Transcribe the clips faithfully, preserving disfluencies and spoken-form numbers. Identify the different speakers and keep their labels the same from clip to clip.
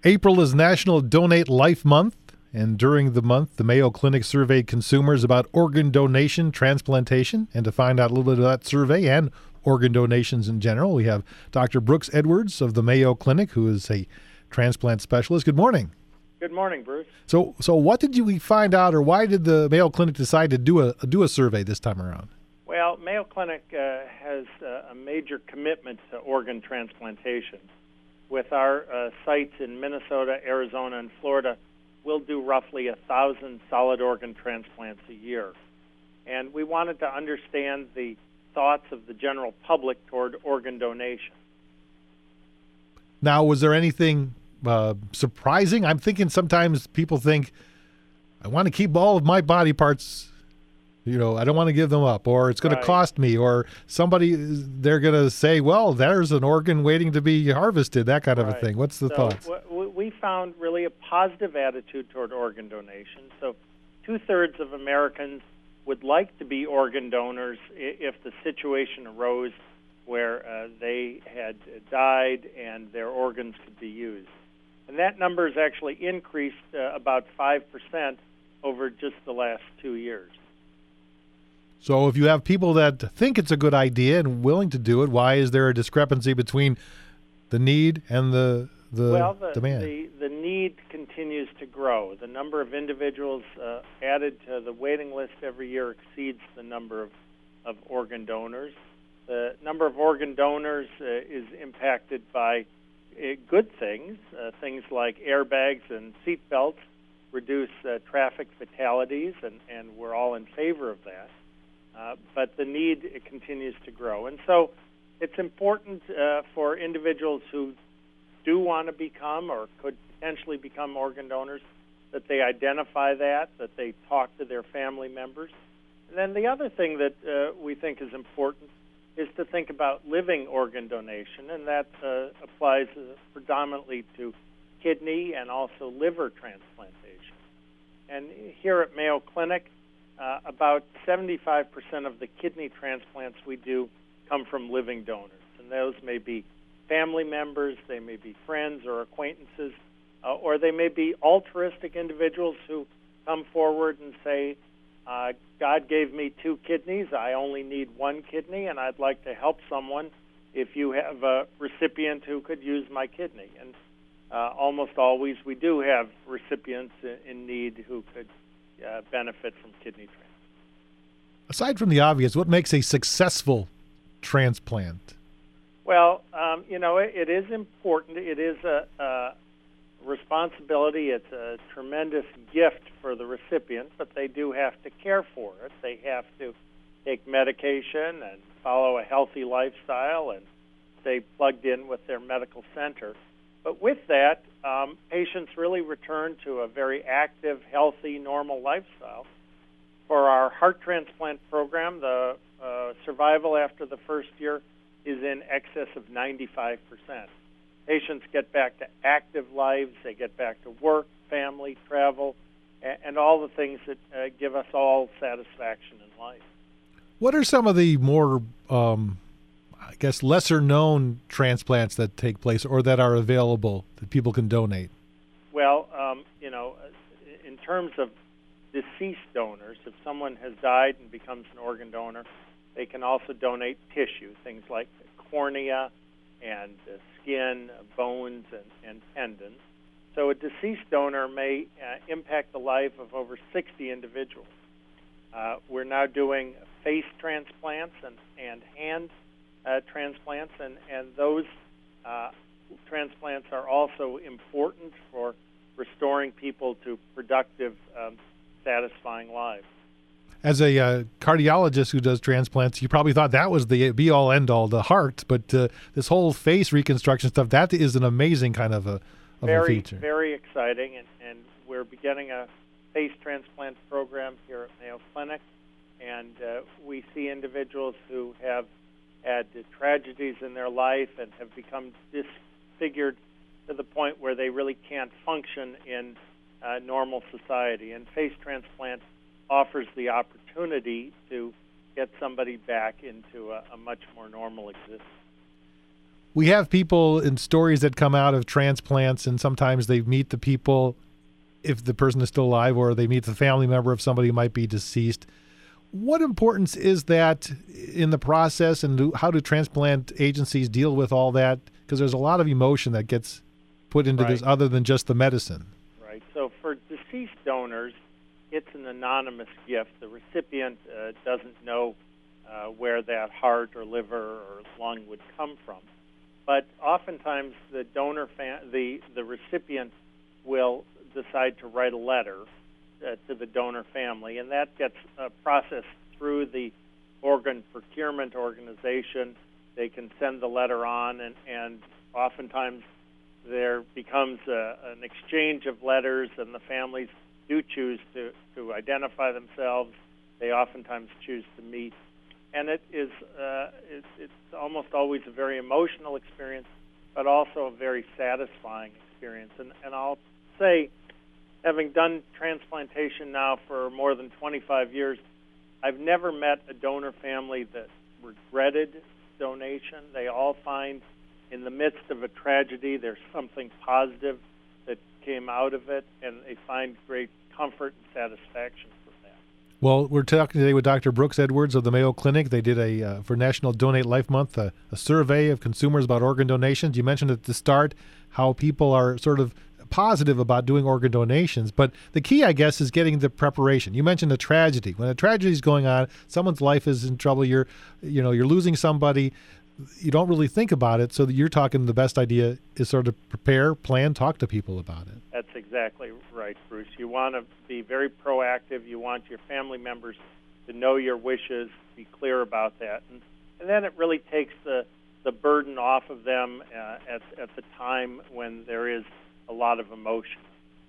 Speaker 1: April is National Donate Life Month, and during the month, the Mayo Clinic surveyed consumers about organ donation, transplantation, and to find out a little bit of that survey and organ donations in general, we have Doctor Brooks Edwards of the Mayo Clinic, who is a transplant specialist. Good morning.
Speaker 2: Good morning, Bruce.
Speaker 1: So, so what did you find out, or why did the Mayo Clinic decide to do a do a survey this time around?
Speaker 2: Well, Mayo Clinic uh, has uh, a major commitment to organ transplantation. With our uh, sites in Minnesota, Arizona, and Florida, we'll do roughly a thousand solid organ transplants a year. And we wanted to understand the thoughts of the general public toward organ donation.
Speaker 1: Now, was there anything uh, surprising? I'm thinking sometimes people think, I want to keep all of my body parts, you know, I don't want to give them up, or it's going
Speaker 2: Right.
Speaker 1: to cost me, or somebody, they're going to say, well, there's an organ waiting to be harvested, that kind of
Speaker 2: Right.
Speaker 1: a thing. What's the
Speaker 2: so
Speaker 1: thoughts?
Speaker 2: w- we found really a positive attitude toward organ donation. So two-thirds of Americans would like to be organ donors i- if the situation arose where uh, they had died and their organs could be used. And that number has actually increased uh, about five percent over just the last two years.
Speaker 1: So if you have people that think it's a good idea and willing to do it, why is there a discrepancy between the need and the the
Speaker 2: well, the,
Speaker 1: demand?
Speaker 2: the, the need continues to grow. The number of individuals uh, added to the waiting list every year exceeds the number of, of organ donors. The number of organ donors uh, is impacted by uh, good things, uh, things like airbags and seat belts reduce uh, traffic fatalities, and, and we're all in favor of that. Uh, but the need it continues to grow. And so it's important uh, for individuals who do want to become or could potentially become organ donors that they identify that, that they talk to their family members. And then the other thing that uh, we think is important is to think about living organ donation, and that uh, applies uh, predominantly to kidney and also liver transplantation. And here at Mayo Clinic, Uh, about seventy-five percent of the kidney transplants we do come from living donors, and those may be family members, they may be friends or acquaintances, uh, or they may be altruistic individuals who come forward and say, uh, God gave me two kidneys, I only need one kidney, and I'd like to help someone if you have a recipient who could use my kidney. And uh, almost always we do have recipients in, in need who could Uh, benefit from kidney transplant.
Speaker 1: Aside from the obvious, what makes a successful transplant?
Speaker 2: Well, um, you know, it, it is important. It is a, a responsibility. It's a tremendous gift for the recipient, but they do have to care for it. They have to take medication and follow a healthy lifestyle and stay plugged in with their medical center. But with that, um, patients really return to a very active, healthy, normal lifestyle. For our heart transplant program, the uh, survival after the first year is in excess of ninety-five percent. Patients get back to active lives, they get back to work, family, travel, and, and all the things that uh, give us all satisfaction in life.
Speaker 1: What are some of the more um I guess, lesser-known transplants that take place or that are available that people can donate?
Speaker 2: Well, um, you know, in terms of deceased donors, if someone has died and becomes an organ donor, they can also donate tissue, things like cornea and uh, skin, bones, and, and tendons. So a deceased donor may uh, impact the life of over sixty individuals. Uh, we're now doing face transplants and, and hand Uh, transplants, and, and those uh, transplants are also important for restoring people to productive, um, satisfying lives.
Speaker 1: As a uh, cardiologist who does transplants, you probably thought that was the be-all, end-all, the heart, but uh, this whole face reconstruction stuff, that is an amazing kind of a, of
Speaker 2: very,
Speaker 1: a feature.
Speaker 2: Very exciting, and, and we're beginning a face transplant program here at Mayo Clinic, and uh, we see individuals who have had tragedies in their life and have become disfigured to the point where they really can't function in uh, normal society. And face transplant offers the opportunity to get somebody back into a, a much more normal existence.
Speaker 1: we have people in stories that come out of transplants, and sometimes they meet the people if the person is still alive, or they meet the family member of somebody who might be deceased. What importance is that in the process, and do, how do transplant agencies deal with all that? Because there's a lot of emotion that gets put into
Speaker 2: Right.
Speaker 1: this other than just the medicine.
Speaker 2: Right. So for deceased donors, it's an anonymous gift. The recipient uh, doesn't know uh, where that heart or liver or lung would come from. But oftentimes the donor, fa- the the recipient will decide to write a letter uh, to the donor family, and that gets uh, processed through the organ procurement organization. They can send the letter on, and, and oftentimes there becomes a, an exchange of letters, and the families do choose to, to identify themselves. They oftentimes choose to meet. And it is uh, it, it's almost always a very emotional experience, but also a very satisfying experience. And, and I'll say, having done transplantation now for more than twenty-five years, I've never met a donor family that regretted donation. They all find in the midst of a tragedy there's something positive that came out of it, and they find great comfort and satisfaction from that.
Speaker 1: Well, we're talking today with Doctor Brooks Edwards of the Mayo Clinic. They did a, uh, for National Donate Life Month, a, a survey of consumers about organ donations. You mentioned at the start how people are sort of positive about doing organ donations, but the key, I guess, is getting the preparation. You mentioned a tragedy. When a tragedy is going on, someone's life is in trouble, you're, you know, you're losing somebody, you don't really think about it, so that you're talking the best idea is sort of prepare, plan, talk to people about it.
Speaker 2: That's exactly right, Bruce. You want to be very proactive. You want your family members to know your wishes, be clear about that. And, and then it really takes the, the burden off of them uh, at, at the time when there is a lot of emotion.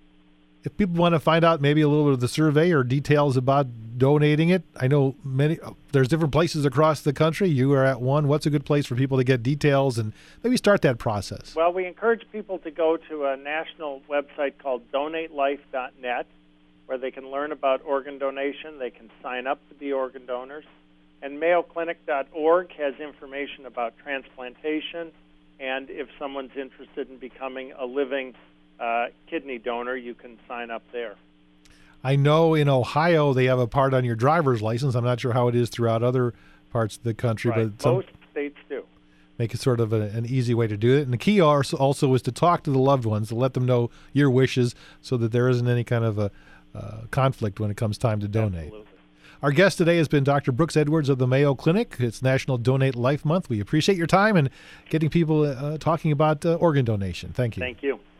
Speaker 1: If people want to find out maybe a little bit of the survey or details about donating it, I know many there's different places across the country. You are at one. What's a good place for people to get details and maybe start that process?
Speaker 2: Well, we encourage people to go to a national website called donate life dot net, where they can learn about organ donation. They can sign up to be organ donors. And mayo clinic dot org has information about transplantation, and if someone's interested in becoming a living uh, kidney donor, you can sign up there.
Speaker 1: I know in Ohio they have a part on your driver's license. I'm not sure how it is throughout other parts of the country,
Speaker 2: Right.
Speaker 1: but some
Speaker 2: Most states do.
Speaker 1: make it sort of a, an easy way to do it. And the key also, also is to talk to the loved ones, to let them know your wishes so that there isn't any kind of a uh, conflict when it comes time to donate.
Speaker 2: Absolutely.
Speaker 1: Our guest today has been Doctor Brooks Edwards of the Mayo Clinic. It's National Donate Life Month. We appreciate your time and getting people uh, talking about uh, organ donation. Thank you.
Speaker 2: Thank you.